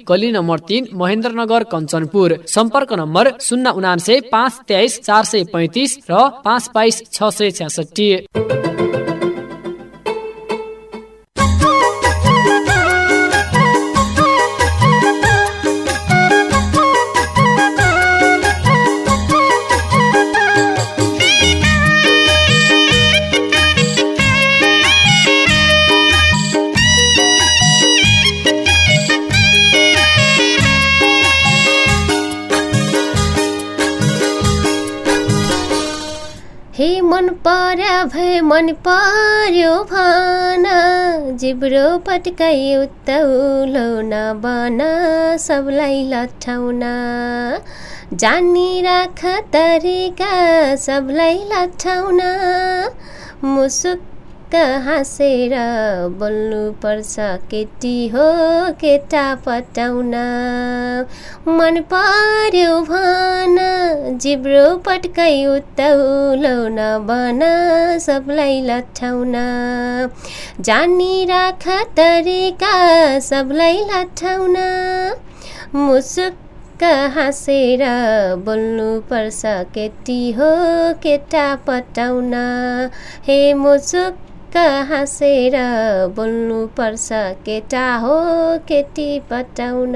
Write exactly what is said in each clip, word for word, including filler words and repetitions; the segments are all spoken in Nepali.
गली नम्बर तीन महेन्द्रनगर कञ्चनपुर। सम्पर्क नम्बर शून्य उनान्से पाँच तेइस चार सय पैँतिस र पाँच बाइस छ सय छ्यासठी। हे मन पर्या भए मन पर्यो भन जिब्रो पटकाइ उत्तौलो नबन सबलाई लट्ठाउन जानी राख तरिका सबलाई लट्ठाउन मुसुक्क हाँसेर बोल्नु पर्छ केटी हो केटा पटाउन मन पर्यो भन जिब्रो पटकाइ उत्तौलो नबन सबलाई लट्ठाउन जानी राख तरिका सबलाई लट्ठाउन मुसुक्क हाँसेर बोल्नु पर्छ केटी हो केटा पटाउन हे मुसुक्क हाँसेर बोल्नु पर्छ केटा हो केटी पटाउन।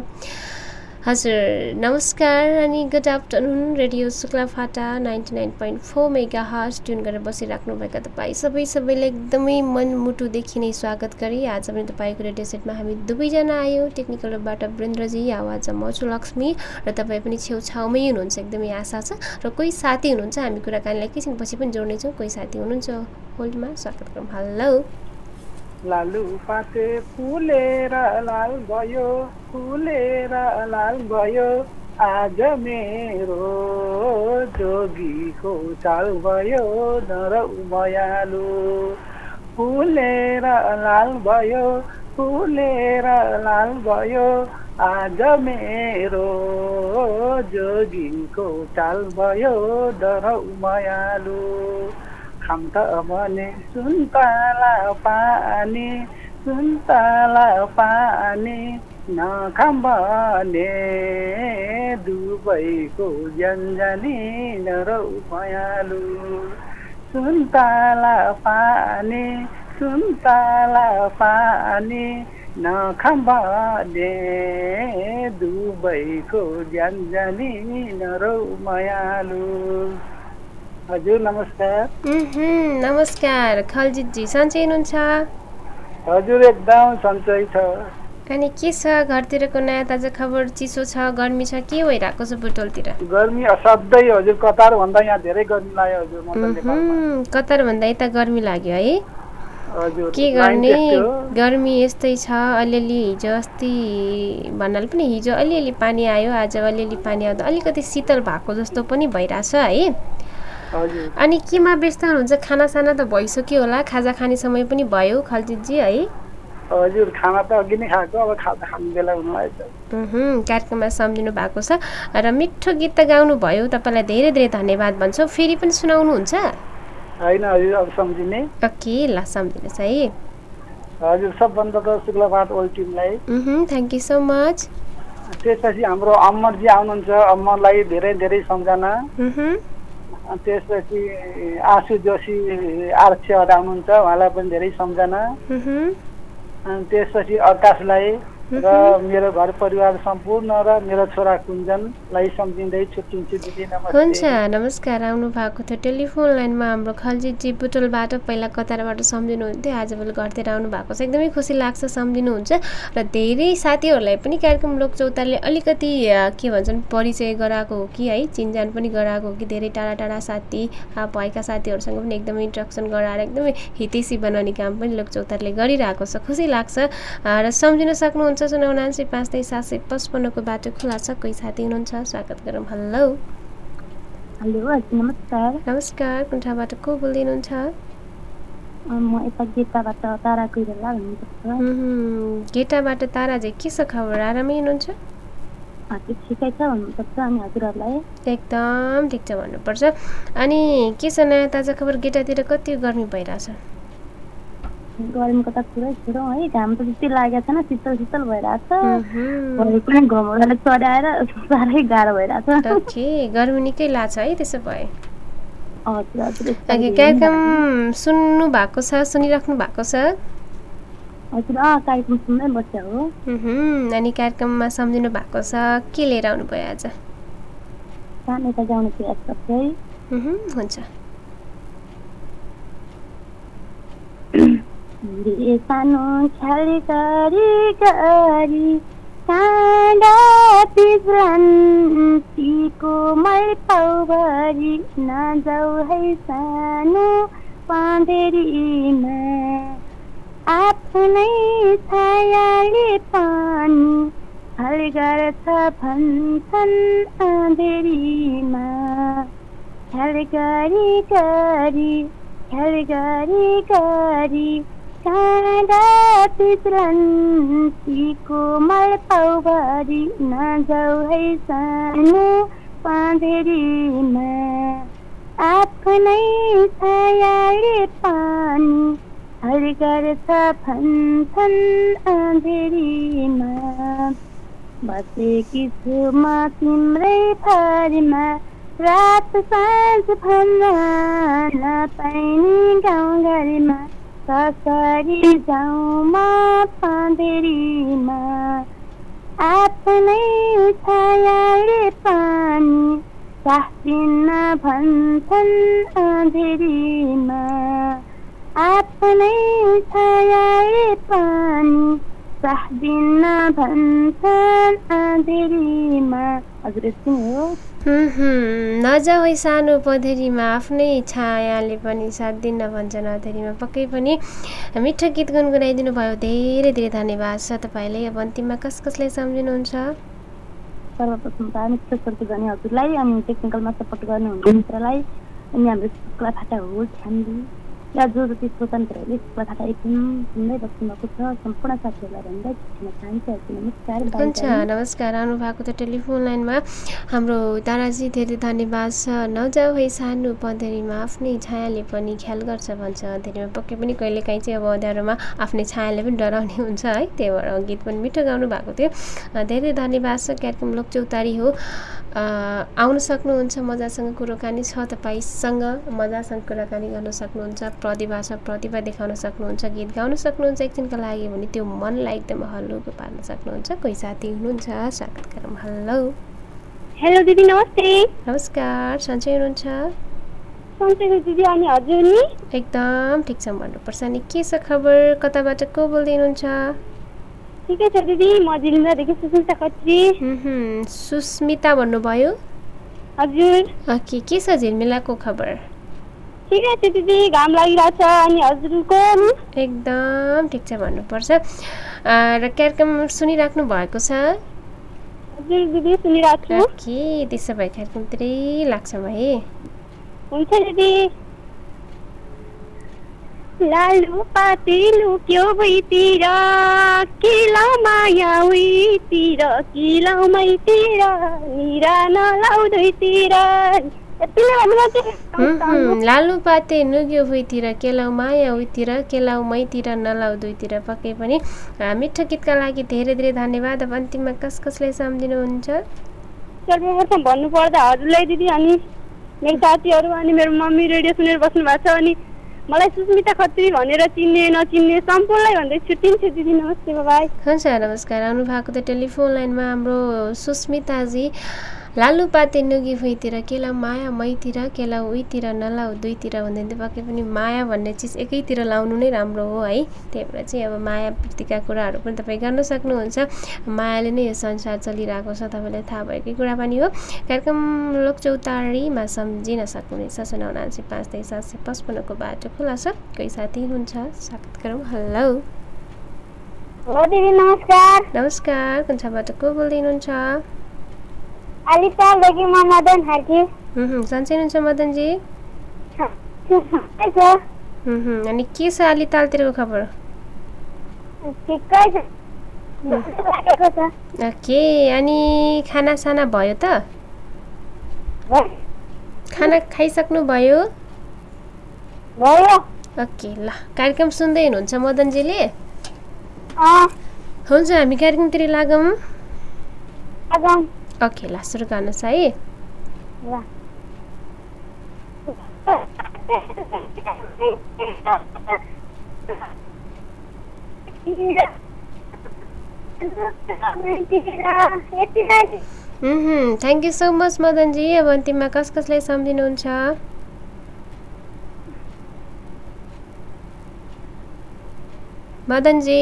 हजुर नमस्कार अनि good afternoon. Radio Shuklaphanta ninety nine point four mega hertz tune गरेर बसिराख्नु भएका तपाईँ सबै सबैले एकदमै मनमुटुदेखि नै स्वागत गरी आज पनि तपाईँको रेडियो सेटमा हामी दुवैजना आयौँ। टेक्निकलबाट वृन्द्रजी, आवाज म छु लक्ष्मी र तपाईँ पनि छेउछाउमै हुनुहुन्छ एकदमै आशा छ। र कोही साथी हुनुहुन्छ, हामी कुराकानीलाई एकैछिनपछि पनि जोड्नेछौँ। कोही साथी हुनुहुन्छ होल्डमा, स्वागत गरौँ। हेलो। लालु पाते फुलेर लाल भयो फुलेर लाल भयो आज मेरो जोगीको चाल भयो नरौ भयालु फुलेर लाल भयो फुलेर लाल भयो आज मेरो जोगीको चाल भयो डरौ भयालु खाम्त भने सुन्तला पानी सुन्तला पानी नखाम भने दुबईको जन्जनी नरौ भयालु सुन्तला पानी सुन्तला पानी नखाम भने दुबईको जन्जनी नरौ भयालु। हजुर नमस्कार। नमस्कार खलजितजी, सन्चै हुनुहुन्छ? हजुर एकदम सन्चै छ। अनि के छ घरतिरको नयाँ ताजा खबर? चिसो छ, गर्मी छ, के भइरहेको छ बुटोलतिर? गर्मी असाध्यै हजुर, कतार भन्दा यहाँ धेरै गर्मी लाग्यो हजुर। म त नेपालमा कतार भन्दा यता गर्मी लाग्यो है हजुर। के गर्ने, गर्मी यस्तै छ। अलिअलि हिजो अस्ति भन्नाले पनि हिजो अलिअलि पानी आयो, आज अलिअलि पानी आउँदा अलिकति शीतल भएको जस्तो पनि भइरहेछ है। अनि केमा व्यस्त हुनुहुन्छ? खानासाना त भइसक्यो होला, खाजा खाने समय पनि भयो खलजितजी है? हजुर खाना त अघि नै खाएको, अब खाजा खाने बेला हुनु आएछ। कार्यक्रममा सम्झिनु भएको छ र मिठो गीत त गाउनु भयो, तपाईँलाई धेरै धेरै धन्यवाद भन्छौँ। फेरि पनि सुनाउनुहुन्छ? होइन हजुर अब सम्झिने। ओके ल सम्झिनुहोस् है। हजुर सबभन्दा त शुक्लाफाट ओल्ड टिमलाई थ्याङ्क यू सो मच। त्यसपछि हाम्रो अमरजी आउनुहुन्छ, अमरलाई धेरै धेरै सम्झना। त्यसपछि आशु जोशी आरक्षबाट आउनुहुन्छ, उहाँलाई पनि धेरै सम्झना। त्यसपछि आकाशलाई र मेरो घर परिवार सम्पूर्ण र मेरो छोरा कुञ्जनलाई सम्झिँदै छुट्टिन्छु दिदी, नमस्ते। हुन्छ नमस्कार। आउनु भएको थियो टेलिफोन लाइनमा हाम्रो खलजितजी बुटोलबाट, पहिला कतारबाट सम्झिनुहुन्थ्यो, आजभोलि घरतिर आउनु भएको छ, एकदमै खुसी लाग्छ सम्झिनुहुन्छ। र धेरै साथीहरूलाई पनि कार्यक्रम लोकचौतारीले अलिकति के भन्छन् परिचय गराएको हो कि है, चिनजान पनि गराएको हो कि, धेरै टाढा टाढा साथी भएका साथीहरूसँग पनि एकदमै इन्ट्रेक्सन गराएर एकदमै हितैषी बनाउने काम पनि लोकचौतारीले गरिरहेको छ, खुसी लाग्छ। र सम्झिन सक्नुहुन्छ शून्य उनासी पाँच तेइस सात सय पचपन्नको बाटो खुला छ। कोही साथी हुनुहुन्छ, स्वागत गरौँ। हेलो। हेलो हजुर नमस्कार। नमस्कार, कुन ठाउँबाट को बोल्दै हुनुहुन्छ? म यता गेटाबाट तारा कोइराला भन्नुपर्छ। गेटाबाट ताराजी, के छ खबर? आरामै हुनुहुन्छ? हजुर ठिकै छ भन्नुपर्छ। अनि हजुरहरूलाई? एकदम ठिक छ भन्नुपर्छ। अनि के छ नयाँ ताजा खबर? गेटातिर कति गर्मी भइरहेछ? गर्मीको त पुरै छोडौँ है, घाम त त्यति लागेको छैन, शीतल शीतल भइरहेछ। भरे पनि घमौराले चढाएर साह्रै गाह्रो भइरहेछ। ओके, गर्मी निकै लाग्छ है त्यसो भए। हजुर हजुर। कार्यक्रम सुन्नु भएको छ, सुनिराख्नु भएको छ? हजुर अँ, कार्यक्रम सुन्दै बस्या हो। अनि कार्यक्रममा सम्झिनु भएको छ, के लिएर आउनुभयो आज? सानो त गाउने प्रयास गर्छु है। हुन्छ। सानो ख्याल गरी गरी काँडा पिज्लान् तीको मै पाउभरि नजाऊ है सानो पाँधेरीमा आफ्नै छायाले पानी हल गर्छ भन्छन् अँधेरीमा ख्याल गरी गरी ख्याल गरी गरी काँडा पिज्लान् तीको मल पाउभरि नजाऊ है सानो पाँधेरीमा आफ्नै छायाले पानी हल गर्छ भन्छन् अँधेरीमा बसेकी छु म तिम्रै भरिमा रात साँझ भन्न नपाइने गाउँघरमा कसरी जाउँ म पाँधेरीमा आफ्नै छायाले पानी साथ दिन भन्छन् अँधेरीमा आफ्नै छायाले पानी साथ दिन भन्छन् अँधेरीमा। हजुर यति नै हो। नजाऊ है सानो पँधेरीमा आफ्नै छायाले पनि साथ दिन भन्छन् अँधेरीमा। पक्कै पनि मिठो गीत गुनगुनाइदिनु भयो, धेरै धेरै धन्यवाद छ तपाईँले। अब अन्तिममा कस कसलाई सम्झिनुहुन्छ? सर्वप्रथम त हामी सपोर्ट गर्ने हजुरलाई, अनि टेक्निकलमा सपोर्ट गर्नुहुने मित्रलाई, अनि हाम्रो शुक्ला फाटा हो छान्दी या जो जति स्वतन्त्रहरूले शुक्ला फाटा एकदम सुन्दै बस्नु भएको छ सम्पूर्ण साथीहरूलाई भन्दै छिट्न चाहन्छु। नमस्कार। हुन्छ, नमस्कार। आउनु भएको त टेलिफोन लाइनमा हाम्रो ताराजी, धेरै धन्यवाद छ। नजाऊ है सानो पँधेरीमा आफ्नै छायाले पनि ख्याल गर्छ भन्छ अँधेरीमा। पक्कै पनि कहिलेकाहीँ चाहिँ अब अँध्यारोमा आफ्नै छायाले पनि डराउने हुन्छ है, त्यही भएर गीत पनि मिठो गाउनु भएको थियो। धेरै धन्यवाद छ। कार्यक्रम लोकचौतारी हो, आउन सक्नुहुन्छ, मजासँग कुराकानी छ तपाईँसँग, मजासँग कुराकानी गर्न सक्नुहुन्छ, प्रतिभा छ प्रतिभा देखाउन सक्नुहुन्छ, गीत गाउन सक्नुहुन्छ एकछिनका लागि भने त्यो मनलाई एकदम हल्लुको पार्न सक्नुहुन्छ। कोही साथी हुनुहुन्छ, स्वागत गरौँ। हेलो हेलो दिदी, नमस्ते। नमस्कार, सन्चै हुनुहुन्छ? सन्चै हो दिदी, अनि हजुर नि? एकदम ठिक छ भन्नुपर्छ नि। के छ खबर, कताबाट को बोल्दै हुनुहुन्छ? ठिकै छ दिदी, म जिल्लादेखि सुस्मिता खत्री। सुस्मिता भन्नुभयो? हजुर। के के छ झिलमिलाको खबर? ठिकै छ दिदी, घाम लागिरहेछ। अनि हजुरको? एकदम ठिक छ भन्नुपर्छ। र कार्यक्रम सुनिराख्नु भएको छ? हजुर दिदी, सुनिरहेको छु। के त्यसो भए कार्यक्रमतिरै लाग्छ भए? हुन्छ दिदी। लालु पाते लुक्यो भुइँतिर, किलाउ माया उहीँतिर, किलाउ मैतिर, निरा नलाउ दुईतिर। लालु पाते नुग्यो भुइँतिर, केलाउ माया उहीँतिर, केलाउ मैतिर, नलाउ दुईतिर। पक्कै पनि मिठो गीतका लागि धेरै धेरै धन्यवाद। अब अन्तिममा कस कसलाई सम्झिनुहुन्छ? सर्वप्रथम भन्नुपर्दा हजुरलाई दिदी, अनि मेरो साथीहरू, अनि मेरो मम्मी रेडियो सुनेर बस्नु भएको छ, अनि मलाई सुस्मिता खत्री भनेर चिन्ने नचिन्ने सम्पूर्णलाई भन्दै छुट्टिन्छु दिदी। नमस्ते, बाई। हुन्छ, नमस्कार। आउनु भएको त टेलिफोन लाइनमा हाम्रो सुस्मिताजी। लालु पाते नुगी भुइँतिर, केलाउ माया मैतिर, केलाउ उहीँतिर, नलाउ दुईतिर भन्दै पक्कै पनि माया भन्ने चिज एकैतिर लाउनु नै राम्रो हो है। त्यही भएर चाहिँ अब माया प्रीतिका कुराहरू पनि तपाईँ गर्न सक्नुहुन्छ। मायाले नै यो संसार चलिरहेको छ, तपाईँलाई थाहा भएकै कुरा पनि हो। कार्यक्रम लोकचौतारीमा सम्झिन सक्नुहुनेछ। शून्य उनासी पाँच तेइस सात सय पचपन्नको बाटो खुला छ। कोही साथी हुनुहुन्छ, स्वागत गरौँ। हेलो दिदी, नमस्कार। नमस्कार, कुन छाबाट को बोल्दै हुनुहुन्छ? आलितालदेखि म मदन हार्की। सन्चै हुनुहुन्छ मदनजी? अनि के छ आलितालतिरको खबर? ठिकै छ। ओके, अनि खाना साना भयो त? खाना खाइसक्नु भयो? भयो। ओके ल कार्यक्रम सुन्दै हुनुहुन्छ मदनजीले अँ हुन्छ हामी कार्यक्रमतिर लागौँ आगाम ओके ल सुरु गर्नुहोस् है ल थ्याङ्क यू सो मच मदनजी अब अन्तिममा कस कसलाई सम्झिनुहुन्छ मदनजी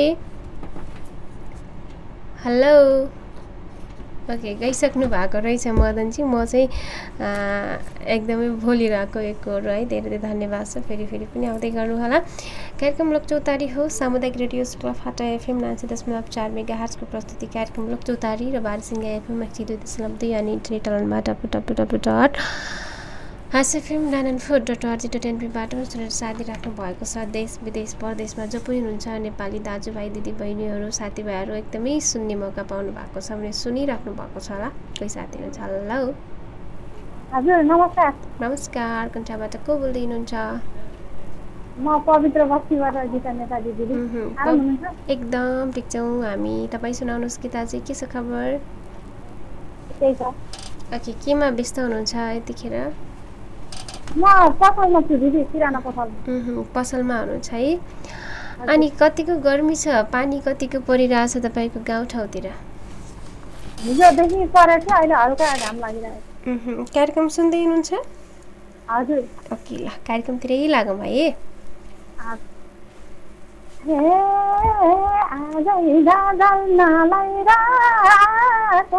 हेलो ओके गइसक्नु भएको रहेछ मदनजी म चाहिँ एकदमै भोलिरहेको एक हो है धेरै धेरै धन्यवाद छ फेरि फेरि पनि आउँदै गर्नु होला कार्यक्रम लोकचौतारी हो सामुदायिक रेडियो फाटा एफएम नाइन्टी दशमलव चार मेगा हर्जको प्रस्तुति कार्यक्रम लोकचौतारी र बारसिंगा एफएम एक सय दुई दशमलव दुई अनि इन्टरनेट अनलाइनमा डब्लु डब्लु डब्लु डट हासएफएम nine nine four dot org dot एनपीबाट सुनेर साथ दिइराख्नु भएको छ देश विदेश परदेशमा जो पनि हुनुहुन्छ नेपाली दाजुभाइ दिदी बहिनीहरू साथीभाइहरू एकदमै सुन्ने मौका पाउनु भएको छ भने सुनिराख्नु भएको छ होला कोही साथी हुनुहुन्छ हेलो हजुर नमस्कार नमस्कार कन्ठाबाट को बोल्दै हुनुहुन्छ म पवित्र बस्तीबाट गीता नेपाली दिदी आराम हुनुहुन्छ एकदम ठिक छौँ हामी तपाईँ सुनाउनुहोस् गीता चाहिँ के छ खबर त्यही छ ओके केमा व्यस्त हुनुहुन्छ यतिखेर म पसलमा छु दिदी किराना पसल पसलमा हुनुहुन्छ है अनि कतिको गर्मी छ पानी कतिको परिरहेछ तपाईँको गाउँठाउँतिर हिजोदेखि परेको थियो अहिले हल्का घाम लागिरहेको कार्यक्रम सुन्दै हुनुहुन्छ हजुर ओके ल कार्यक्रमतिरै लागौँ है आजै गाजल नलाइराको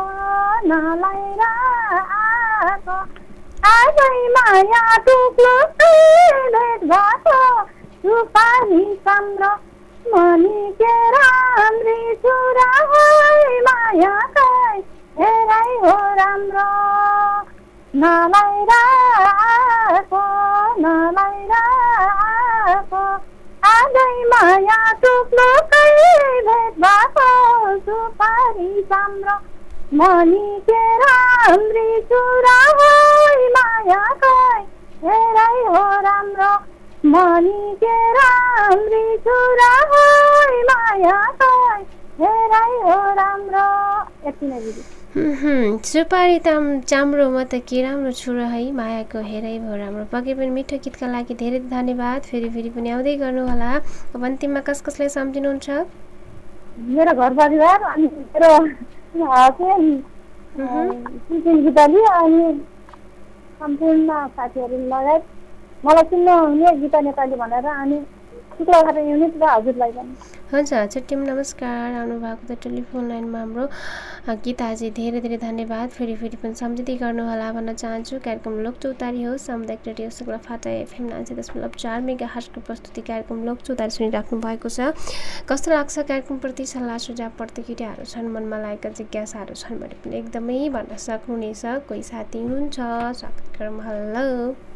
नलाइराको आजै माया टुक्लो भेट भएको सुपारी चन्द्र मनी के राम्री छुरा माया हेराइ हो राम्रो नलाइराको नलाइराको आजै माया टुक्लो भेट भएको सुपारी चन्द्र मनी के राम्री छुरा माया हेराइ हो राम्रो मनी के राम्री छुरा माया हेराइ हो राम्रो यति नै दिदी सुपारी ताम चाम्रो त के राम्रो छुरा है मायाको हेराइ भयो राम्रो पके पनि मिठो गीतका लागि धेरै धन्यवाद फेरि फेरि पनि आउँदै गर्नु होला अब अन्तिममा कस कसलाई सम्झिनुहुन्छ मेरो घर परिवार अनि मेरो हस्बेन्ड गीताली अनि सम्पूर्ण साथीहरू लगायत मलाई सुन्नुहुने गीता नेपाली भनेर अनि शुक्लघाट युनिट र हजुरलाई पनि हुन्छ छुट्टिम नमस्कार आउनु भएको त टेलिफोन लाइनमा हाम्रो गीताजी धेरै धेरै धन्यवाद फेरि फेरि पनि सम्झिँदै गर्नुहोला भन्न चाहन्छु कार्यक्रम लोकचौतारी हो सामुदायिक रेडियो शुक्लघाट एफएम नाइन्टी दशमलव चार मेगा हर्जको प्रस्तुति कार्यक्रम लोकचौतारी सुनिराख्नु भएको छ कस्तो लाग्छ कार्यक्रमप्रति सल्लाह सुझाव प्रतिक्रियाहरू छन् मनमा लागेका जिज्ञासाहरू छन् भने पनि एकदमै भन्न सक्नुहुनेछ कोही साथी हुनुहुन्छ स्वागत हेलो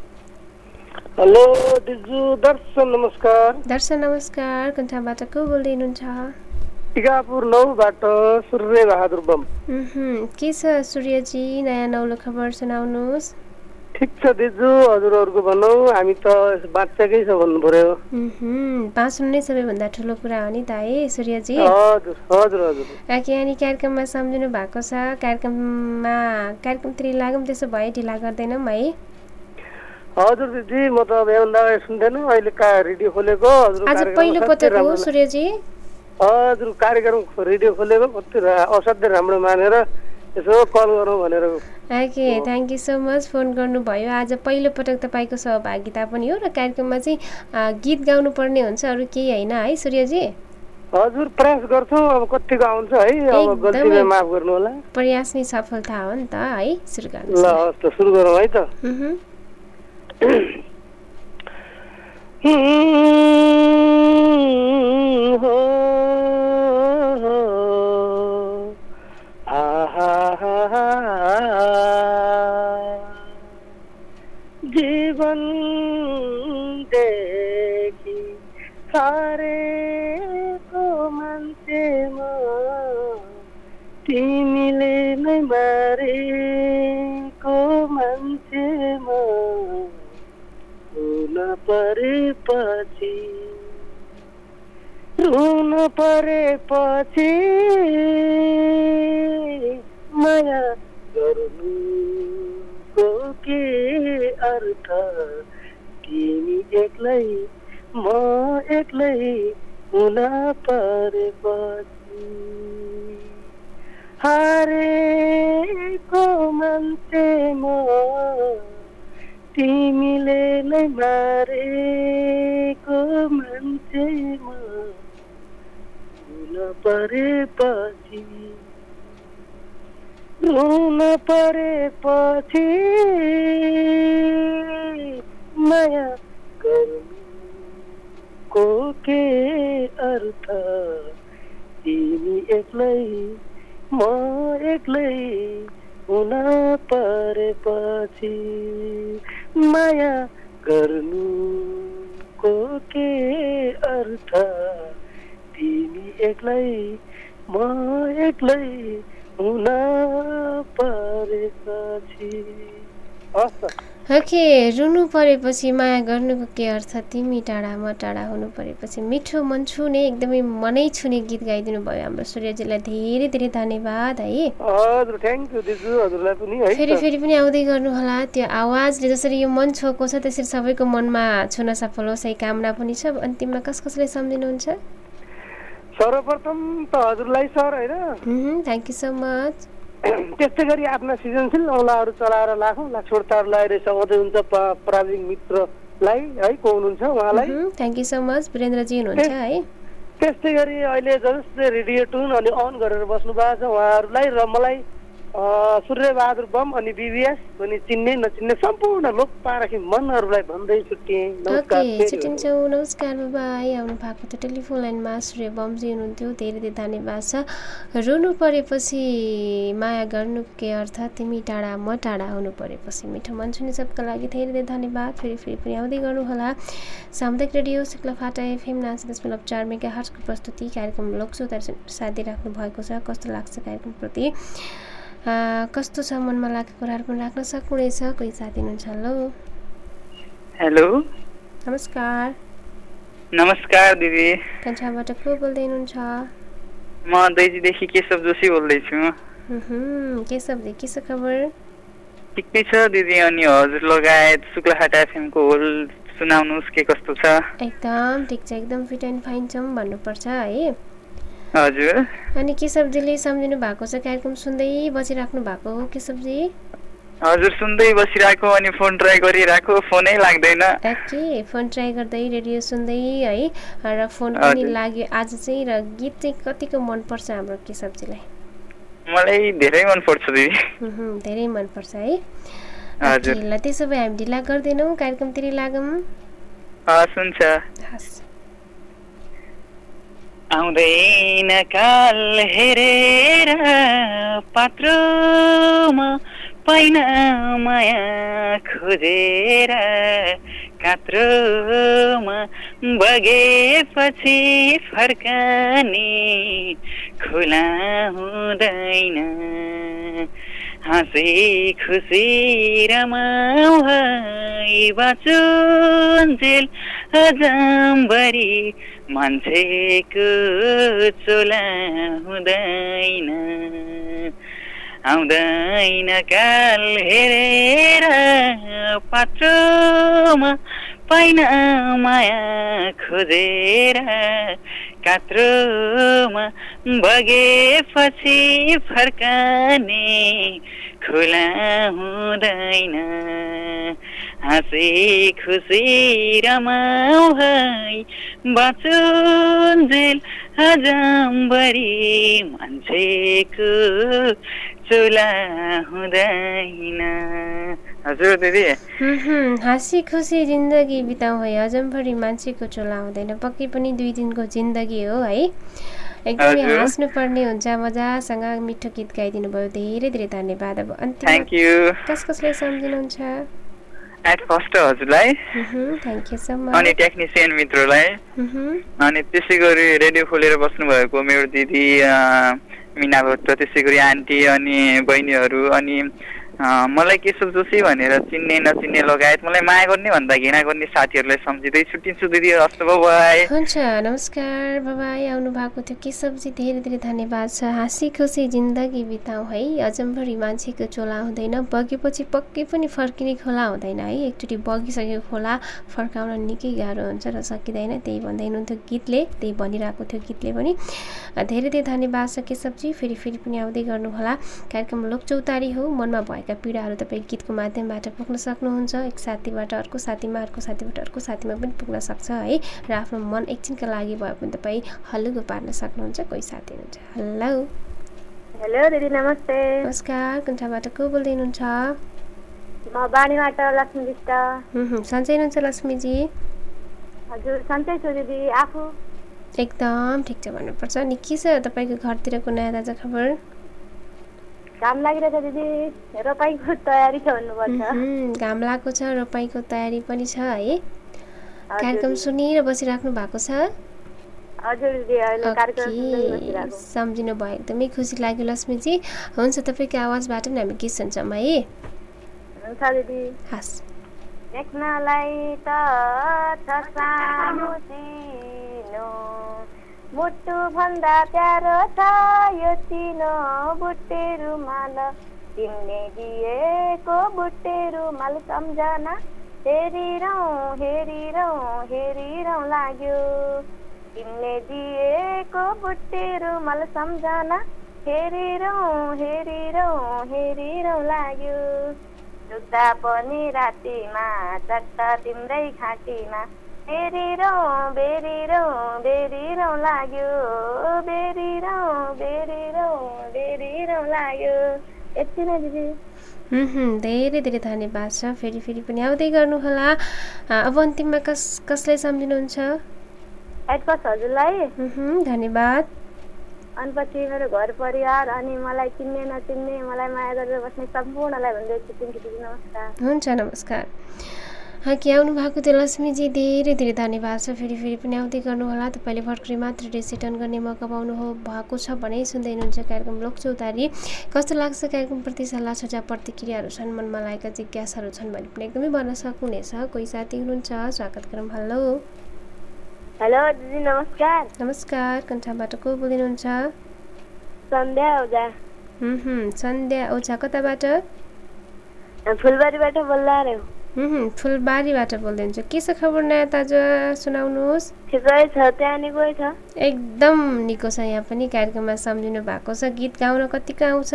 हेलो दिजु दर्शन नमस्कार दर्शन नमस्कार कन्ठाबाट को बोल्दै हुनुहुन्छ टिकापुर नौबाट सूर्य बहादुर बम के छ सूर्यजी नयाँ नौलो खबर सुनाउनुहोस् ठिक छ दिजु हजुरहरूको भनौँ हामी त बाँचेकै छ भन्नु पर्यो बाँच्नु नै सबैभन्दा ठुलो कुरा हो नि त है सूर्यजी हजुर हजुर हजुर काकी अनि कार्यक्रममा सम्झिनु भएको छ कार्यक्रममा कार्यक्रमतिर लागौँ त्यसो भए ढिला गर्दैनौँ है हजुर दिदी म त बेहुन्दा सुन्दैन अहिले का रेडियो खोलेको हजुर आज पहिलो पटक हो सूर्यजी हजुर कार्यक्रम रेडियो खोलेको कति असाध्यै राम्रो मानेर यसो कल गरौँ भनेर okay thank you so much phone गर्नुभयो आज पहिलो पटक तपाईँको सहभागिता पनि हो र कार्यक्रममा चाहिँ गीत गाउनु पर्ने हुन्छ अरू केही होइन है सूर्यजी हजुर प्रयास गर्छौँ अब कतिको आउँछ है अब गल्तीमा माफ गर्नु होला प्रयास नै सफलता हो नि त है सुरु गर्नु ल हस् त सुरु गरौँ है त जीवन देखि हारेको मान्छेमा तिमीले नै मारेको मान्छेमा हुन परेपछि रुन परेपछि माया गर्नुको के अर्थ तिमी एक्लै म एक्लै हुन परेपछि हारेको मान्छे म तिमीले नै मारेको मान्छे म हुन परेपछि रुन परेपछि माया गर्नुको के अर्थ तिमी एक्लै म एक्लै हुन परेपछि माया गर्नुको के अर्थ तिमी एक्लै म एक्लै हुन परेपछि। ओके, रुनु परेपछि माया गर्नुको के अर्थ तिमी टाढा म टाढा हुनु परेपछि। मिठो मन छुने एकदमै मनै छुने गीत गाइदिनु भयो हाम्रो सूर्यजीलाई, धेरै धेरै धन्यवाद है। हजुर थ्याङ्क यू दिजु, हजुरलाई पनि है। फेरि फेरि पनि आउँदै गर्नु होला। त्यो आवाजले जसरी यो मन छोएको छ त्यसरी सबैको मनमा छुन सफल होस् है कामना पनि छ। अन्तिममा कस कसलाई सम्झिनुहुन्छ? सर्वप्रथम त हजुरलाई सर होइन, थ्याङ्क यू सो मच। त्यस्तै गरी आफ्ना सृजनशील औलाहरू चलाएर लाखौँ लाख श्रोताहरूलाई रहेछ आउँदै हुन्छ प्राविधिक मित्रलाई है को हुनुहुन्छ उहाँलाई थ्याङ्क यू सो मच। वीरेन्द्रजी हुनुहुन्छ है। त्यस्तै गरी अहिले जसले रेडियो टुन अनि अन गरेर बस्नु भएको छ उहाँहरूलाई र मलाई सूर्यबहादुर बम अनि बिबिएस पनि चिन्ने नचिन्ने सम्पूर्ण लोक पारखी मनहरूलाई भन्दै छुट्टिएँ। ओके, छुट्टिन्छौँ। नमस्कार, बाई। आउनु भएको थियो टेलिफोन लाइनमा सूर्य बमजी हुनुहुन्थ्यो, धेरै धेरै धन्यवाद छ। रुनु परेपछि माया गर्नु के अर्थ तिमी टाढा म टाढा हुनु परेपछि। मिठो मन छुने सबका लागि धेरै धेरै धन्यवाद। फेरि फेरि पनि आउँदै गर्नुहोला। सामुदायिक रेडियो शुक्लाफाटा एफएम नाइन्टी दशमलव चार मेगा हर्जको प्रस्तुति कार्यक्रम लोकसोतर साथ दिइराख्नु भएको छ। कस्तो लाग्छ कार्यक्रमप्रति, कस्तो छ मनमा लागेको कुराहरू पनि राख्न सक्नुहुनेछ। कोही साथी हुनुहुन्छ? हेलो हेलो नमस्कार। नमस्कार दिदी, कन्छाबाट को बोल्दै हुनुहुन्छ? म दैजीदेखि केशव जोशी बोल्दैछु। केशवजी के छ खबर? ठिकै छ दिदी। अनि हजुर लगायत शुक्लाफाटा एफएमको होल सुनाउनुहोस् के कस्तो छ? एकदम ठिक छ, एकदम फिट एन्ड फाइन छौँ भन्नुपर्छ है। हजुर। अनि केशवजीले सम्झिनु भएको छ, कार्यक्रम सुन्दै बसिराख्नु भएको हो केशवजी? हजुर सुन्दै बसिरहेको, अनि फोन ट्राई गरिरहेको, फोनै लाग्दैन। ओके, फोन ट्राई गर्दै रेडियो सुन्दै है, र फोन पनि लाग्यो आज चाहिँ। र गीत चाहिँ कतिको मनपर्छ हाम्रो केशवजीलाई? मलाई धेरै मनपर्छ दिदी। धेरै मनपर्छ है। हजुर। ल त्यसो भए हामी ढिला गर्दैनौँ, कार्यक्रमतिर लागौँ। हस् हुन्छ। हस्। आउँदैन काल हेरेर पात्रोमा पाइन माया खोजेर कात्रोमा बगेपछि फर्कने खुला हुँदैन। हाँसी खुसी रमाऊ है बाँचुन्जेल अजम्बरी मान्छेको चोला हुँदैन। आउँदैन काल हेरेर पात्रोमा पाइन माया खोजेर कात्रोमा बगेपछि फर्कने खुला हुँदैन। हाँसी खुसी रमाऊ है बाँचुन्जेल अजम्बरी मान्छेको चोला हुँदैन। हजुर दिदी। हाँसी खुसी जिन्दगी बिताउँ है अजम्बरी मान्छेको चोला हुँदैन। पक्कै पनि दुई दिनको जिन्दगी हो है, एकदमै हाँस्नु पर्ने हुन्छ। मजासँग मिठो गीत गाइदिनु भयो, धेरै धेरै धन्यवाद। अब अन्तिम कस कसलाई सम्झिनुहुन्छ? एट फर्स्ट हजुरलाई, थ्याङ्क यू सो मच। अनि टेक्निसियन मित्रलाई, अनि त्यसै गरी रेडियो खोलेर बस्नु भएको मेरो दिदी मिना भट्ट, त्यसै गरी आन्टी अनि बहिनीहरू, अनि मलाई केशव जोशी भनेर चिन्ने नचिन्ने लगायत मलाई माया गर्ने भन्दा घृणा गर्ने साथीहरूलाई सम्झिँदै छुट्टिन्छु दिदी। हस्त बाई। हुन्छ नमस्कार बाबाई। आउनु भएको थियो केशवजी, धेरै धेरै धन्यवाद छ। हाँसी खुसी जिन्दगी बिताउँ है, अजम्भरी मान्छेको चोला हुँदैन, बगेपछि पक्कै पनि फर्किने खोला हुँदैन है। एकचोटि बगिसकेको खोला फर्काउन निकै गाह्रो हुन्छ र सकिँदैन, त्यही भन्दै हुनुहुन्थ्यो गीतले, त्यही भनिरहेको थियो गीतले पनि। धेरै धेरै धन्यवाद छ केशवजी। फेरि फेरि पनि आउँदै गर्नुहोला। कार्यक्रम लोकचौतारी हो, मनमा भएका पीडाहरू तपाईँ गीतको माध्यमबाट पुग्न सक्नुहुन्छ। एक साथीबाट अर्को साथीमा, अर्को साथीबाट अर्को साथीमा पनि पुग्न सक्छ है। र आफ्नो मन एकछिनका लागि भए पनि तपाईँ हल्लुको पार्न सक्नुहुन्छ। कोही साथी हुनुहुन्छ। हेलो हेलो दिदी नमस्ते। नमस्कार, कुण्ठाबाट को बोल्दै हुनुहुन्छ? म बानीबाट लक्ष्मी विष्ट। सन्चै हुनुहुन्छ लक्ष्मीजी? हजुर सन्चै छु दिदी। आफू? एकदम ठिक छ भन्नुपर्छ। अनि के छ तपाईँको घरतिरको नयाँ ताजा खबर? घाम लागिरहेछ दिदी, रोपाइँको तयारी छ भन्नुपर्छ। घाम लागेको छ, रोपाइँको तयारी पनि छ है। कार्यक्रम सुनेर बसिराख्नु भएको छ? हजुर दिदी, अहिले कार्यक्रम सुन्दै बसिरहेको। सम्झिनु भयो, एकदमै खुसी लाग्यो लक्ष्मीजी। हुन्छ, तपाईँको आवाजबाट नि हामी गीत सुन्छौँ है। हुन्छ दिदी। हस्। देख्नलाई त छ सानो सिनो, मुटु भन्दा प्यारो छ यो चिनो बुट्टे रुमाल, तिमीले दिएको बुट्टे रुमाल सम्झना हेरिरौँ हेरिरौँ हेरिरौँ लाग्यो, तिमीले दिएको बुट्टे रुमाल सम्झना हेरिरौँ हेरिरौँ हेरिरौँ लाग्यो, सुत्दा पनि रातिमा चट्ट तिम्रै घाँटीमा बेरिरौँ बेरिरौँ बेरिरौँ लाग्यो, बेरिरौँ बेरिरौँ बेरिरौँ लाग्यो। यति नै दिदी। धेरै धेरै धन्यवाद छ। फेरि फेरि पनि आउँदै गर्नुहोला। अब अन्तिममा कस कसलाई सम्झिनुहुन्छ? एडकस हजुरलाई धन्यवाद। अनि पछि मेरो घर परिवार अनि मलाई चिन्ने नचिन्ने, मलाई माया गरेर बस्ने सम्पूर्णलाई भन्दै छुट्टिन्छु दिदी। नमस्कार। हुन्छ नमस्कार। कि आउनु भएको थियो लक्ष्मीजी, धेरै धेरै धन्यवाद छ। फेरि फेरि पनि आउँदै गर्नुहोला। तपाईँले भर्खरै मात्र रिटर्न गर्ने मौका पाउनु हो भएको छ भने सुन्दै हुनुहुन्छ कार्यक्रम लोकचौतारी। कस्तो लाग्छ कार्यक्रमप्रति सल्लाह सुझाव प्रतिक्रियाहरू छन्, मनमा लागेका जिज्ञासाहरू छन् भने पनि एकदमै भन्न सक्नुहुनेछ। कोही साथी हुनुहुन्छ, स्वागत गरौँ। हेलो हेलो दिदी नमस्कार। नमस्कार, कन्ठाबाट को बोलिनुहुन्छ? सन्ध्या ओझा। सन्ध्या ओझा, कताबाट? फुलबारीबाट बोल्दा रे। फुलबारीबाट बोल्दै हुन्छ। के छ खबर नयाँ ताजा सुनाउनुहोस्। ठिकै छ, त्यहाँ निकै छ? एकदम निको छ, यहाँ पनि कार्यक्रममा सम्झिनु भएको छ। गीत गाउन कतिको आउँछ?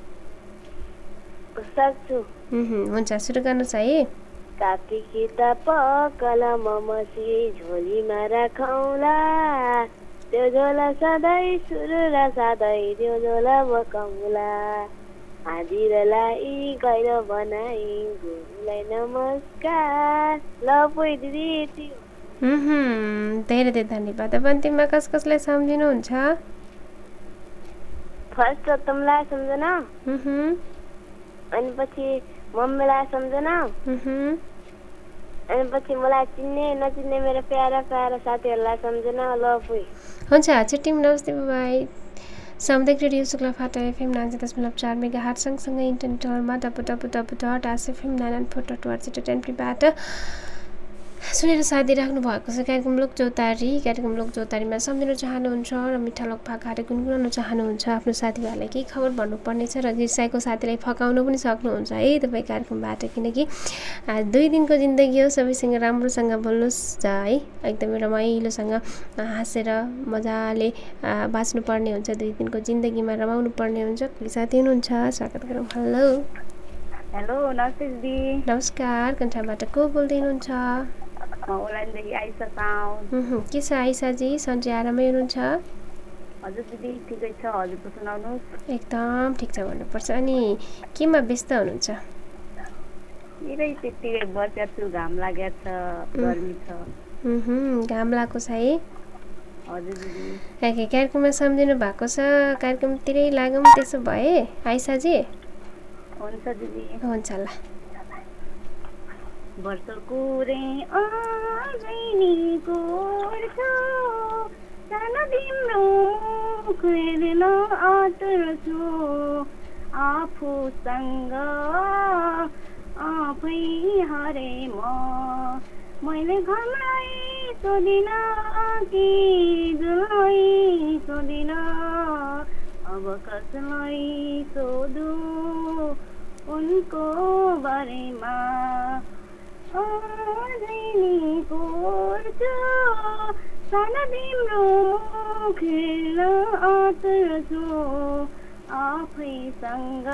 सक्छु। हुन्छ, सुरु गर्नुहोस् है। कापी किताब कलम मसी झोलीमा राखौँला, त्यो झोला सधैँ सुरुरा सधैँ त्यो झोला बकाउँला, हाजिरलाई गहिरो बनाई गुरुलाई नमस्कार। ल पुइ दिदी। धेरै धेरै धन्यवाद। अब अन्तिममा कस कसलाई सम्झिनुहुन्छ? फर्स्ट त तिमीलाई सम्झना, अनि पछि मम्मीलाई सम्झना, अनि पछि मलाई चिन्ने नचिन्ने मेरो प्यारा प्यारा साथीहरूलाई सम्झना। ल पुइ। हुन्छ, छुट्टी नमस्ते बाई। सामुदायिक रेडियो शुक्ला फाटा एफएम नाइन्टी दशमलव चार मेगा हाट सँगसँगै इन्टरनेटमा डब्लु डब्लु डब्लु डट आसएफएम nine nine four dot whatsapp dot एनपीबाट सुनेर साथ दिइराख्नु भएको छ। कार्यक्रम लोकचौतारी। कार्यक्रम लोकचौतारीमा सम्झिन चाहनुहुन्छ र मिठा लोक भाकाहरू गुनगुनाउन चाहनुहुन्छ, आफ्नो साथीभाइलाई केही खबर भन्नुपर्नेछ र रिसाएको साथीलाई फकाउनु पनि सक्नुहुन्छ है तपाईँ कार्यक्रमबाट, किनकि दुई दिनको जिन्दगी हो, सबैसँग राम्रोसँग बोल्नुहोस् है, एकदमै रमाइलोसँग हाँसेर मजाले बाँच्नुपर्ने हुन्छ। दुई दिनको जिन्दगीमा रमाउनु पर्ने हुन्छ। कोही साथी हुनुहुन्छ, स्वागत गरौँ। हेलो हेलो नमस्ते दिदी। नमस्कार, कन्ठाबाट को बोल्दै हुनुहुन्छ? के छ आइसाजी, सन्चै आरामै हुनुहुन्छ? हजुर दिदी ठिकै छ। हजुरको सुनाउनुहोस्। एकदम ठिक छ भन्नुपर्छ। अनि केमा व्यस्त हुनुहुन्छ? यही त्यतिकै बसेको छु, घाम लागेको छ, गर्मी छ। घाम लागेको छ है? हजुर दिदी। कार्यक्रममा सम्झिनु भएको छ, कार्यक्रमतिरै लागौँ त्यसो भए आइसाजी। हुन्छ दिदी। हुन्छ ल। वर्षको रे आजैनी कोर्छु, सानो तिम्रो मुख हेर्न आतुर छु, आफूसँग आफै हरे म मैले घरलाई सोधिन कि जुलाई सोधिन अब कसलाई सोधौँ उनको बारेमा अझै कोर्छु साना तिम्रो मुख हेर्न आतुर छु आफैसँग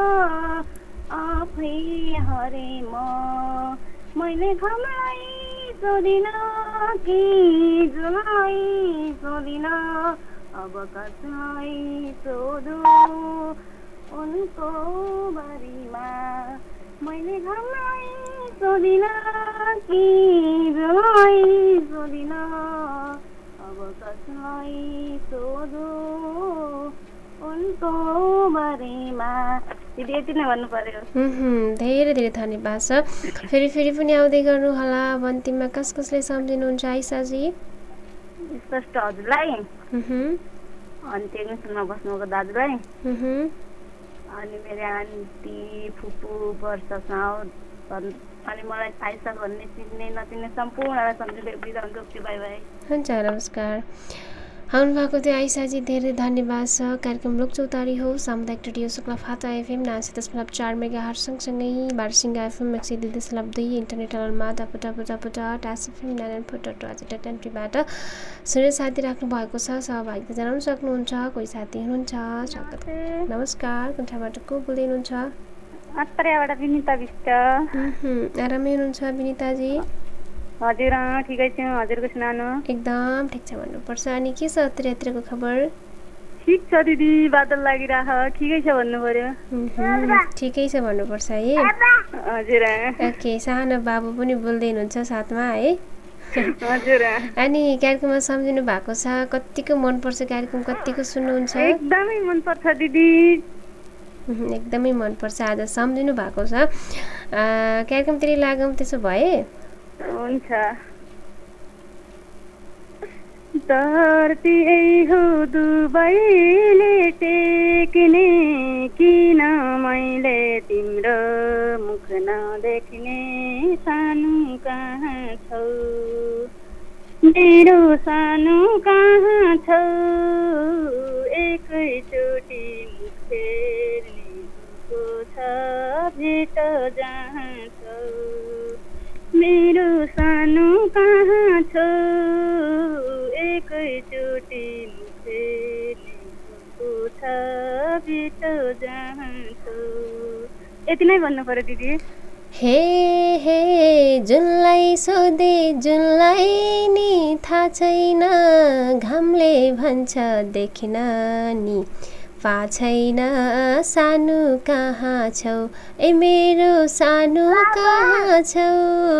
आफै हरे म मैले घरलाई सोधिन कि जुलाई सोधिन अब कसलाई सोधौँ उनको बारेमा मैले घरलाई सोधिन कि जुलाई सोधिन अब कसलाई सोधौँ उनको बारेमा। दिदी यति नै भन्नु पर्यो। धेरै धेरै धन्यवाद छ। फेरि फेरि पनि आउँदै गर्नु होला। अन्तिममा कस कसले सम्झिनुहुन्छ आइसाजी? स्पष्ट हजुरलाई अनि टेक्निसियनमा बस्नुभएको दाजुलाई अनि मेरो आन्टी फुपू वर्ष साउद अनि मलाई आइसा भन्ने चिन्ने नचिन्ने सम्पूर्णलाई सम्झिँदै बिदा हुन्छु। Bye bye. हुन्छ नमस्कार। आउनु भएको थियो आइसाजी धेरै धन्यवाद छ। कार्यक्रम लोकचौतारी हो सामुदायिक रेडियो शुक्लाफाटा एफएम नासी दशमलव चार मेगा हट सँगसँगै बारसिङ्गा एफएम एक सय दुई दशमलव दुई इन्टरनेट अनलाइनमा डपटा पटा पटा टास एफएम नारायण फोटो टेन्ट्रीबाट सुनेर साथी राख्नु भएको छ। सहभागिता जनाउन सक्नुहुन्छ। कोही साथी हुनुहुन्छ स्वागत। नमस्कार। कुण्ठाबाट को बोल्दै हुनुहुन्छ? अत्तरियाबाट विनिता विष्ट। आरामै हुनुहुन्छ विनिताजी? हजुर ठिकै छु। हजुरको सुनाउनु? एकदम ठिक छ भन्नुपर्छ। अनि के छ अत्तरियातिरको खबर? ठिक छ दिदी, बादल लागिरह ठिकै छ भन्नु पर्यो। ठिकै छ भन्नुपर्छ है। हजुर। ओके सानो बाबु पनि बोल्दै हुनुहुन्छ साथमा है? हजुर। अनि कार्यक्रममा सम्झिनु भएको छ। कतिको मनपर्छ कार्यक्रम? कतिको सुन्नुहुन्छ? एकदमै मनपर्छ दिदी। एकदमै मनपर्छ। आज सम्झिनु भएको छ। कार्यक्रमतिर लागौँ त्यसो भए? हुन्छ। धरती हो दुबईले टेक्ने किन मैले तिम्रो मुख नदेख्ने सानो कहाँ छौ मेरो सानो कहाँ छौ एकैचोटि मुख फेर्नेको छ भेट जहाँ छौ मेरो सानो कहाँ छौ एकैचोटि मुख फेर्नेको छ भेट जहाँ छौ। यति नै भन्नु पर्यो दिदी। हे हे जुनलाई सोधे जुनलाई नि थाहा छैन घामले भन्छ देखिन नि पा छैन सानो कहाँ छौ ए मेरो सानो कहाँ छौ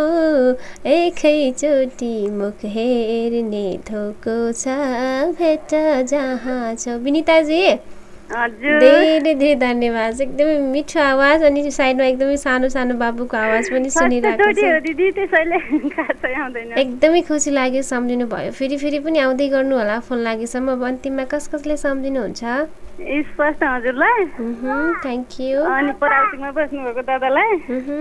एकैचोटि मुख हेर्ने धोको छ भेट जहाँ छौ। विनिताजी धेरै धेरै धन्यवाद। एकदमै मिठो आवाज अनि साइडमा एकदमै सानो सानो बाबुको आवाज पनि सुनिरहेको छ। एकदमै खुसी लाग्यो सम्झिनु भयो। फेरि फेरि पनि आउँदै गर्नु होला फोन लागेसम्म। अब अन्तिममा कस कसले सम्झिनुहुन्छ? स्पष्ट हजुरलाई थ्याङ्क यू। अनि पराउटिङमा बस्नुभएको दादालाई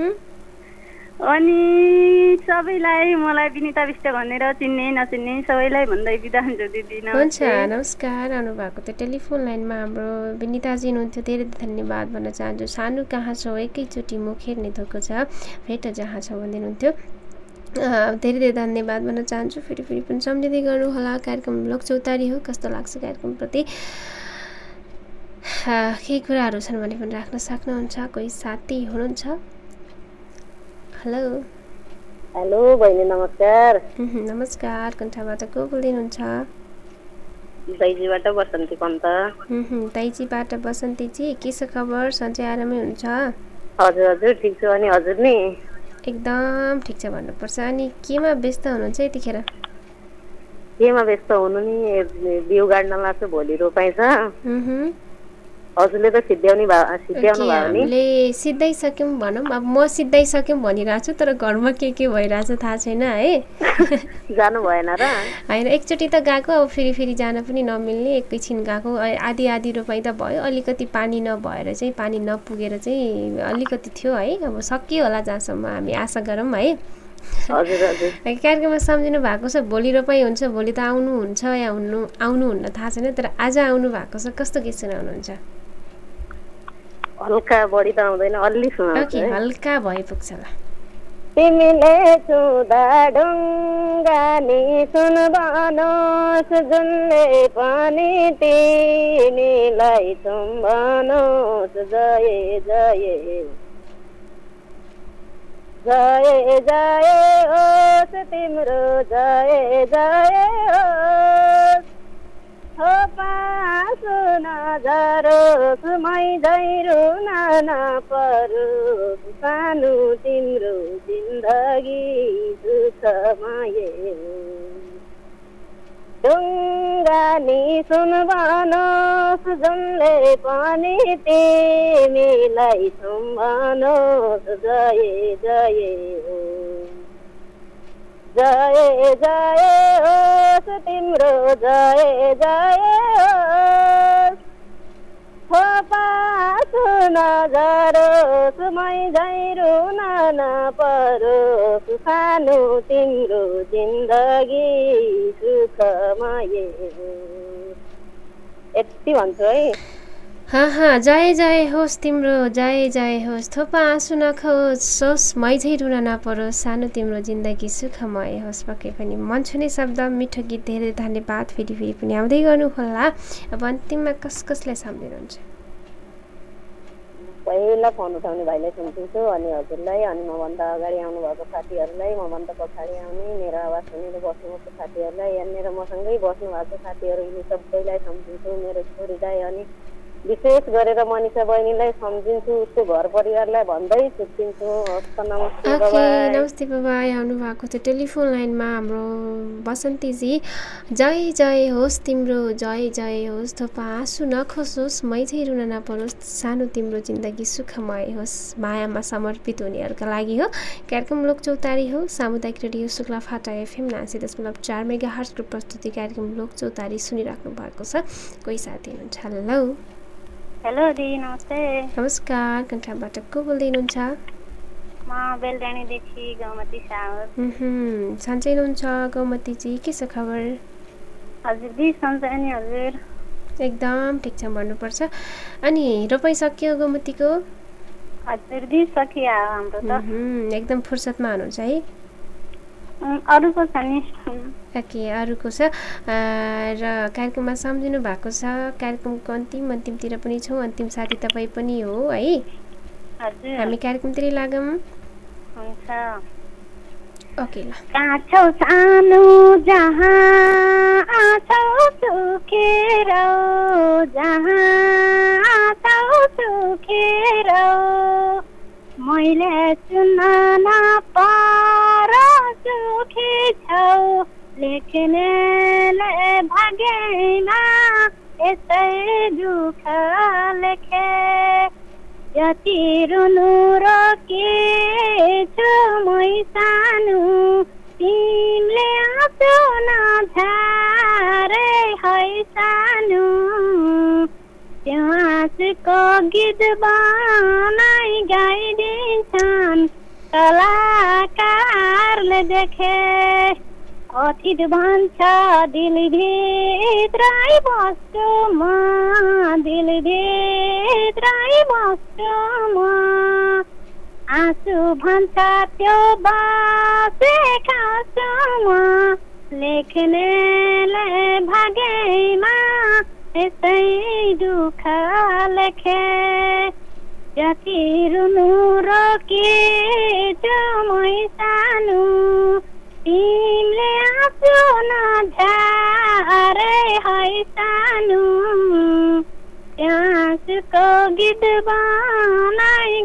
अनि सबैलाई मलाई विनिता विष्ट भनेर चिन्ने नचिन्ने सबैलाई भन्दै बिदा हुन्छु दिदी। हुन्छ नमस्कार। आउनु भएको थियो टेलिफोन लाइनमा हाम्रो विनिताजी हुनुहुन्थ्यो। धेरै धन्यवाद भन्न चाहन्छु। सानो कहाँ छौ एकैचोटि मुख हेर्ने धोको छ भेट जहाँ छौ भन्दै हुनुहुन्थ्यो। धेरै धेरै धन्यवाद भन्न चाहन्छु। फेरि फेरि पनि सम्झिँदै गर्नु होला। कार्यक्रम लोकचौतारी हो। कस्तो लाग्छ कार्यक्रमप्रति केही कुराहरू छन् भने पनि राख्न सक्नुहुन्छ। कोही साथी हुनुहुन्छ? हेलो हेलो बहिनी नमस्कार। नमस्कार। कन्ठाबाट को बोल्दै हुनुहुन्छ? दाइजीबाट बसन्ती पन्त। दाइजीबाट बसन्तीजी के छ खबर? सधैँ आरामै हुन्छ? हजुर हजुर ठिक छु। अनि हजुर नि? एकदम ठिक छ भन्नुपर्छ। अनि केमा व्यस्त हुनुहुन्छ यतिखेर? केमा व्यस्त हुनु नि बिउ गाड्न लाग्छ। भोलि रोपाइ छ हजुरले त सिद्ध्याउने भयो सिद्ध्याउनु भयो नि हामीले सिद्धाइसक्यौँ भनौँ अब म सिद्धाइसक्यौँ भनिरहेको छु तर घरमा के के भइरहेछ थाहा छैन है जानु भएन र होइन एकचोटि त गएको अब फेरि फेरि जान पनि नमिल्ने एकैछिन गएको आधी आधी रोपाइ त भयो अलिकति पानी नभएर चाहिँ पानी नपुगेर चाहिँ अलिकति थियो है अब सकियो होला जहाँसम्म हामी आशा गरौँ है हजुर हजुर कार्यक्रममा सम्झिनु भएको छ भोलि रोपाइ हुन्छ भोलि त आउनुहुन्छ या हुनु आउनुहुन्न थाहा छैन तर आज आउनु भएको छ कस्तो गीत सुनाउनुहुन्छ हल्का बढी त आउँदैन अलि सुनाउँछु ओके हल्का भए पुग्छ ल तिमीले छुँदा ढुङ्गा नि सुनबनोस् जुनले पनि तिमीलाई चुम्बनोस् जय जय जय जय होस् तिम्रो जय जय होस् हो पासो नजरोस् मै झैरो नपरोस् सानो तिम्रो जिन्दगी दुःखमय ढुङ्गा नि सुनबनोस् जुनले पनि तिमीलाई सुम्बनोस् जय जय जय जय होस् तिम्रो जय जय होस् हो पासो नजरोस् मै झैरो नपरोस् सानो तिम्रो जिन्दगी सुखमय यति भन्छु है हाँ हाँ जय जय होस् तिम्रो जय जय होस् थोपा आँसु नखोस् मैझै रुन नपरोस् सानो तिम्रो जिन्दगी सुखमय होस् पक्कै पनि मन छुने शब्द मिठो गीत धेरै धन्यवाद फेरि फेरि पनि आउँदै गर्नु होला अब अन्तिममा कस कसलाई सम्झिनुहुन्छ पहिला फोन उठाउने भाइलाई सम्झिन्छु अनि हजुरलाई अनि मभन्दा अगाडि आउनुभएको साथीहरूलाई मभन्दा पछाडि आउने मेरो आवाज सुनेर बस्नुभएको साथीहरूलाई अनि मेरो मसँगै बस्नु भएको साथीहरू यिनी सबैलाई सम्झिन्छु मेरो छोरीलाई अनि विशेष गरेर मनिषा बहिनीलाई सम्झिन्छु उसको घर परिवारलाई भन्दै छुट्टिन्छु हस्त नमस्ते बाबाई नमस्ते बाबाई आउनु भएको थियो टेलिफोन लाइनमा हाम्रो बसन्तीजी जय जय होस् तिम्रो जय जय होस् थोपा आँसु नखोसोस् मैझै रुन नपरोस् सानो तिम्रो जिन्दगी सुखमय होस् मायामा समर्पित हुनेहरूका लागि हो कार्यक्रम लोक चौतारी हो सामुदायिक रेडियो शुक्ला फाटा एफएम नासी दशमलव चार मेगा हर्जको प्रस्तुति कार्यक्रम लोक चौतारी सुनिराख्नु भएको छ कोही साथी हुनुहुन्छ हेलो हेलो दिदी नमस्ते नमस्कार कन्ठाबाट को बोल्दै हुनुहुन्छ म बेलडाँडीदेखि गौमती सावर सन्चै हुनुहुन्छ गौमतीजी के छ खबर हजुर दी सन्चै नि हजुर एकदम ठिक छ भन्नुपर्छ अनि रोपाइ सक्यो गौमतीको हजुर दी सकियो हाम्रो त एकदम फुर्सदमा हुनुहुन्छ है अरूको छ नि ओके अरूको छ र कार्यक्रममा सम्झिनु भएको छ कार्यक्रमको अन्तिम अन्तिमतिर पनि छौँ अन्तिम साथी तपाईँ पनि हो है हजुर हामी कार्यक्रमतिर लागौँ हुन्छ ओके ल काछौ सानो जहाँ आछौ सुखेर जहाँ आछौ सुखेर मैले सुन्न नपर सुखी छौ लेख्नेले भागेमा यसै दुःख लेखे जति रुनु रोकेछु मै सानो तिमीले आँसु नझारे है सानो त्यो आँसुको गीत बनाइ गाइदिन्छन् कलाकारले देखे अतीत भन्छ दिलभित्रै बस्छु म दिलभित्रै बस्छु म आँसु भन्छ त्यो बसेका छु म लेख्नेले भागेमा यसै दुःख लेखे जति रुनु रोकेछु मै सानो तिमीले आँसु नझारे है सानो आँसुको गीत बनाइ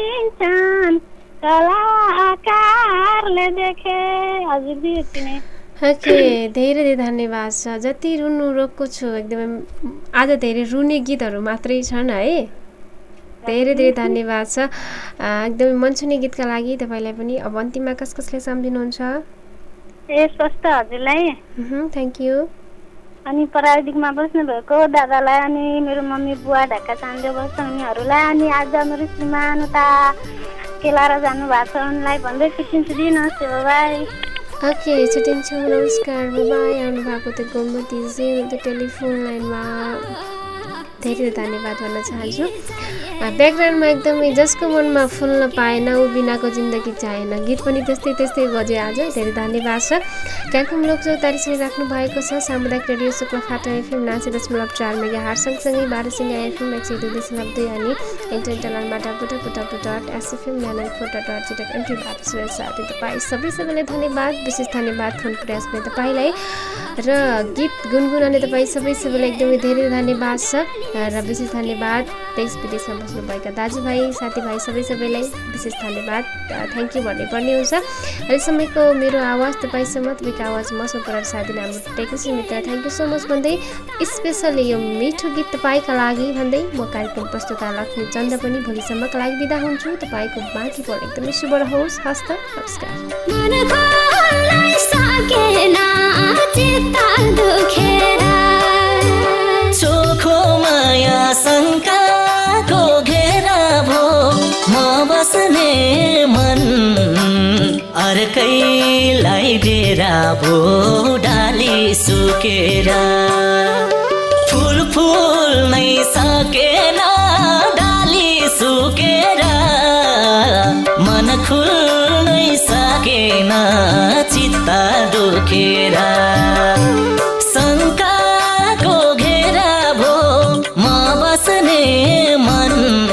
गाइदिन्छन् कलाकारले देखे हजुर दिदी ओके धेरै धेरै धन्यवाद छ। जति रुनु रोक्को छु एकदमै आज धेरै रुने गीतहरू मात्रै छन् है। धेरै धेरै धन्यवाद छ एकदमै मनसुने गीतका लागि तपाईँलाई पनि। अब अन्तिममा कस कसलाई सम्झिनुहुन्छ? ए स्पष्ट हजुरलाई थ्याङ्क यू। अनि प्राविधिकमा बस्नु भएको दादालाई अनि मेरो मम्मी बुवा ढाका चान्जो बस्छ उनीहरूलाई अनि आज मेरो श्रीमान उता केलाएर जानुभएको छ उनलाई भन्दै छुट्टिन्छु दि नमस्ते बाई। ओके छुट्टिन्छौँ नमस्कार बाई। आउनु भएको त्यो गोमतीजी त्यो टेलिफोन लाइनमा धेरै धन्यवाद भन्न चाहन्छु। ब्याकग्राउन्डमा एकदमै जसको मनमा फुल्न पाएन ऊ बिनाको जिन्दगी चाहेन गीत पनि त्यस्तै त्यस्तै बज्यो आज। धेरै धन्यवाद छ। कार्यक्रम लोकसो तारिसले राख्नु भएको छ सामुदायिक रेडियो शुक्ला फाटा एफएम नासी दशमलव चार मेगा हार सँगसँगै बाह्रसिङ्गा एफएम एक सय दुई दशमलव दुई अनि इन्टरनेट लाइनबाट पुटा पुटा डट एसएफएम नाइन फोटा डट जिटक एन्ट्रीबाट सुनेर साथै तपाईँ सबै सबैलाई धन्यवाद। विशेष धन्यवाद फोन प्रयासमा तपाईँलाई र गीत गुनगुनाउने तपाईँ सबै सबैलाई एकदमै धेरै धन्यवाद छ र विशेष धन्यवाद देश विदेशमा बस्नुभएका दाजुभाइ साथीभाइ सबै सबैलाई विशेष धन्यवाद थ्याङ्क यू भन्नुपर्ने हुन्छ। अहिलेसम्मको मेरो आवाज तपाईँसम्म तपाईँको आवाज मसँग पुऱ्याएर साथ दिने हाम्रो टेक्निसियन मित्र थ्याङ्क यू सो मच भन्दै स्पेसली यो मिठो गीत तपाईँका लागि भन्दै म कार्यक्रम प्रस्तुता लक्ष्मी चन्द पनि भोलिसम्मका लागि बिदा हुन्छु। तपाईँको बाँकी पल एकदमै शुभ रहोस्। हस्त नमस्कार। चोखो माया शङ्काको घेरा भो म बस्ने मन अर्कैलाई डेरा भो डाली सुकेर फुल फुल नै सकेन डाली सुकेर मन खुल्नै सकेन चित्त दुखेर शङ्काको घेरा भो म बस्ने मन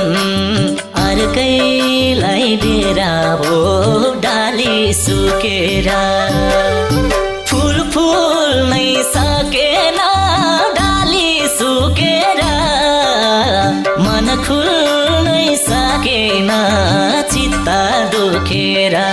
अर्कैलाई डेरा भो डाली सुकेर फुल फुल नै सकेन डाली सुकेर मन खुल्नै सकेन चित्त दुखेर